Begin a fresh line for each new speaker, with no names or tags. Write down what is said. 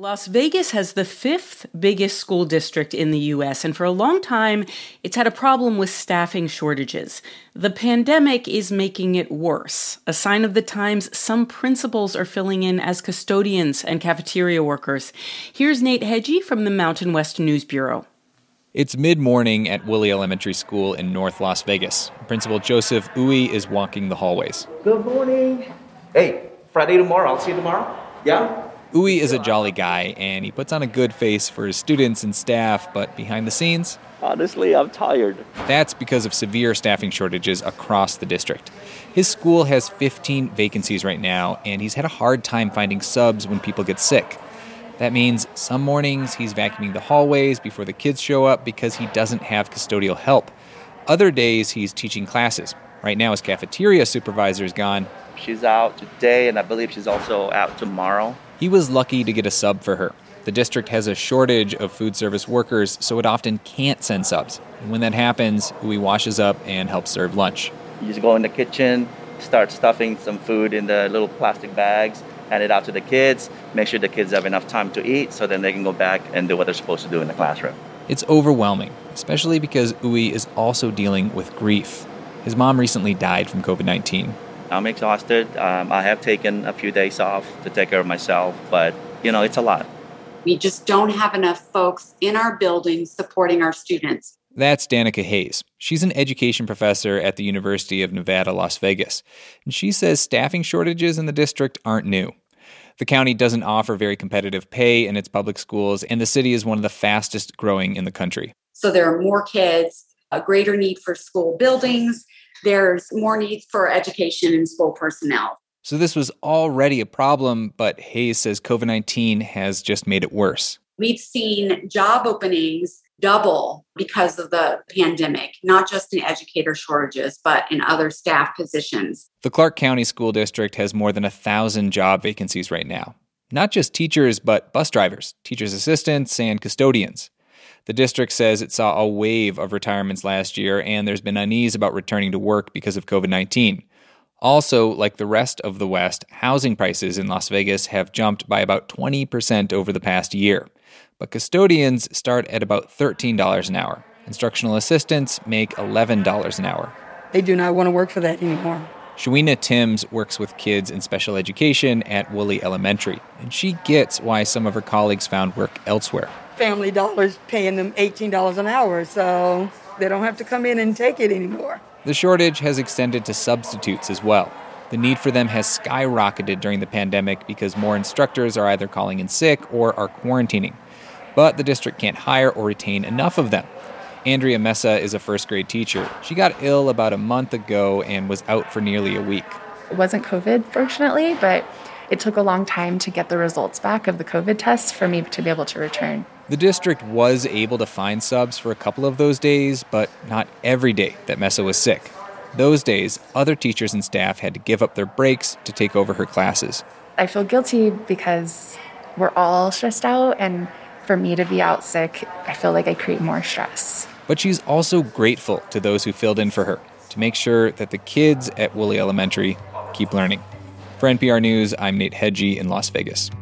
Las Vegas has the fifth biggest school district in the U.S., and for a long time, it's had a problem with staffing shortages. The pandemic is making it worse. A sign of the times, some principals are filling in as custodians and cafeteria workers. Here's Nate Hedgie from the Mountain West News Bureau.
It's mid-morning at Woolley Elementary School in North Las Vegas. Principal Joseph Uy is walking the hallways.
Good morning. Hey, Friday tomorrow. I'll see you tomorrow. Yeah?
Uy is a jolly guy, and he puts on a good face for his students and staff, but behind the scenes...
Honestly, I'm tired.
That's because of severe staffing shortages across the district. His school has 15 vacancies right now, and he's had a hard time finding subs when people get sick. That means some mornings he's vacuuming the hallways before the kids show up because he doesn't have custodial help. Other days he's teaching classes. Right now his cafeteria supervisor is gone.
She's out today, and I believe she's also out tomorrow.
He was lucky to get a sub for her. The district has a shortage of food service workers, so it often can't send subs. And when that happens, Uy washes up and helps serve lunch.
You just go in the kitchen, start stuffing some food in the little plastic bags, hand it out to the kids, make sure the kids have enough time to eat so then they can go back and do what they're supposed to do in the classroom.
It's overwhelming, especially because Uy is also dealing with grief. His mom recently died from COVID-19.
I'm exhausted. I have taken a few days off to take care of myself, but, it's a lot.
We just don't have enough folks in our buildings supporting our students.
That's Danica Hayes. She's an education professor at the University of Nevada, Las Vegas. And she says staffing shortages in the district aren't new. The county doesn't offer very competitive pay in its public schools, and the city is one of the fastest growing in the country.
So there are more kids, a greater need for school buildings. There's more need for education and school personnel.
So this was already a problem, but Hayes says COVID-19 has just made it worse.
We've seen job openings double because of the pandemic, not just in educator shortages, but in other staff positions.
The Clark County School District has more than 1,000 job vacancies right now. Not just teachers, but bus drivers, teachers' assistants, and custodians. The district says it saw a wave of retirements last year, and there's been unease about returning to work because of COVID-19. Also, like the rest of the West, housing prices in Las Vegas have jumped by about 20% over the past year. But custodians start at about $13 an hour. Instructional assistants make $11 an hour.
They do not want to work for that anymore.
Shawina Timms works with kids in special education at Woolley Elementary, and she gets why some of her colleagues found work elsewhere.
Family Dollar's paying them $18 an hour, so they don't have to come in and take it anymore.
The shortage has extended to substitutes as well. The need for them has skyrocketed during the pandemic because more instructors are either calling in sick or are quarantining. But the district can't hire or retain enough of them. Andrea Mesa is a first-grade teacher. She got ill about a month ago and was out for nearly a week.
It wasn't COVID, fortunately, but it took a long time to get the results back of the COVID tests for me to be able to return.
The district was able to find subs for a couple of those days, but not every day that Mesa was sick. Those days, other teachers and staff had to give up their breaks to take over her classes.
I feel guilty because we're all stressed out, and for me to be out sick, I feel like I create more stress.
But she's also grateful to those who filled in for her to make sure that the kids at Woolley Elementary keep learning. For NPR News, I'm Nate Hedgie in Las Vegas.